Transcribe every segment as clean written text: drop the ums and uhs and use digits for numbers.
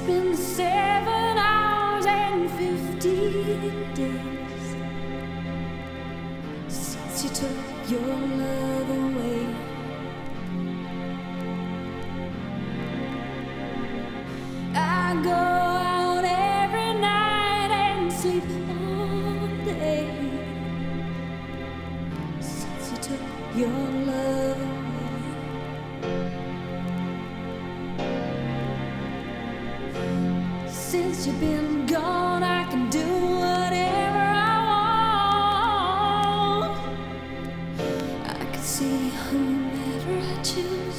been 7 hours and 50 days since you took your love away. I go out every night and sleep all day since you took your love away. Since you've been gone, I can do whatever I want. I can see whomever I choose.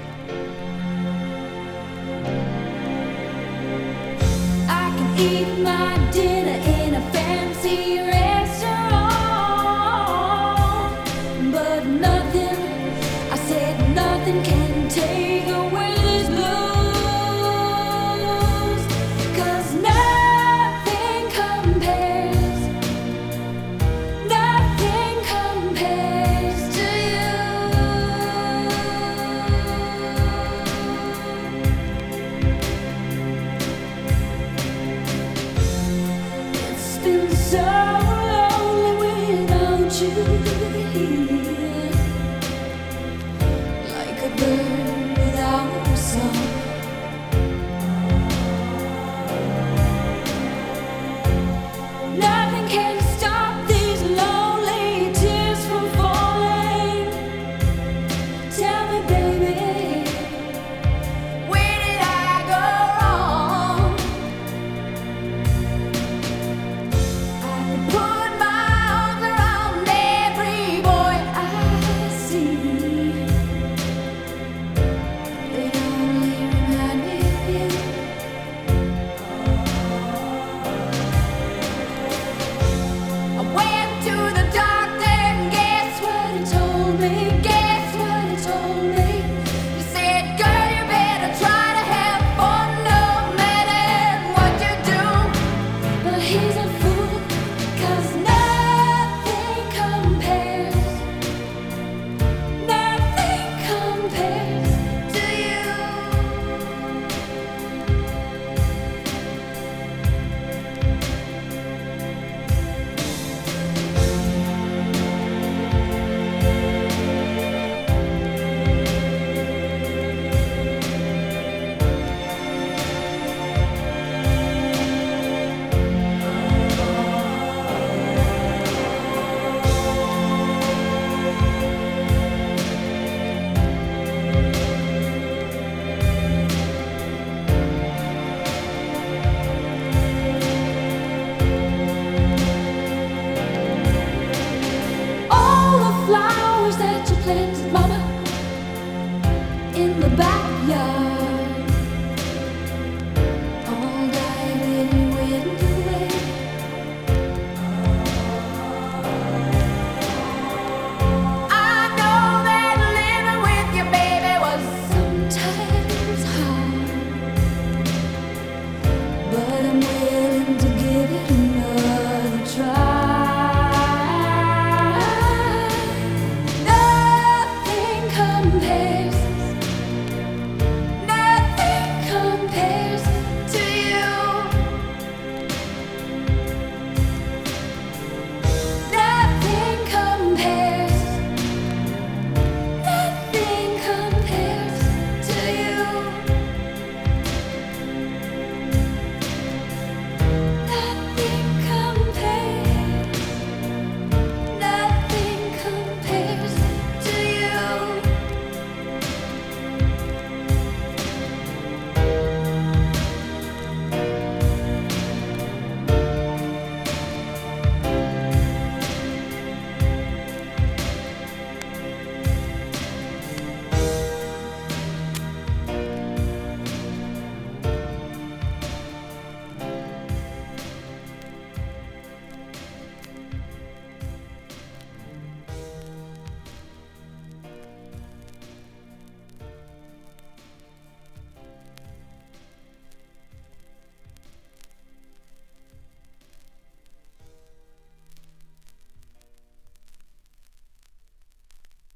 I can eat my dinner in a fancy restaurant, but nothing, I said nothing can take away this blues. Been so lonely without you.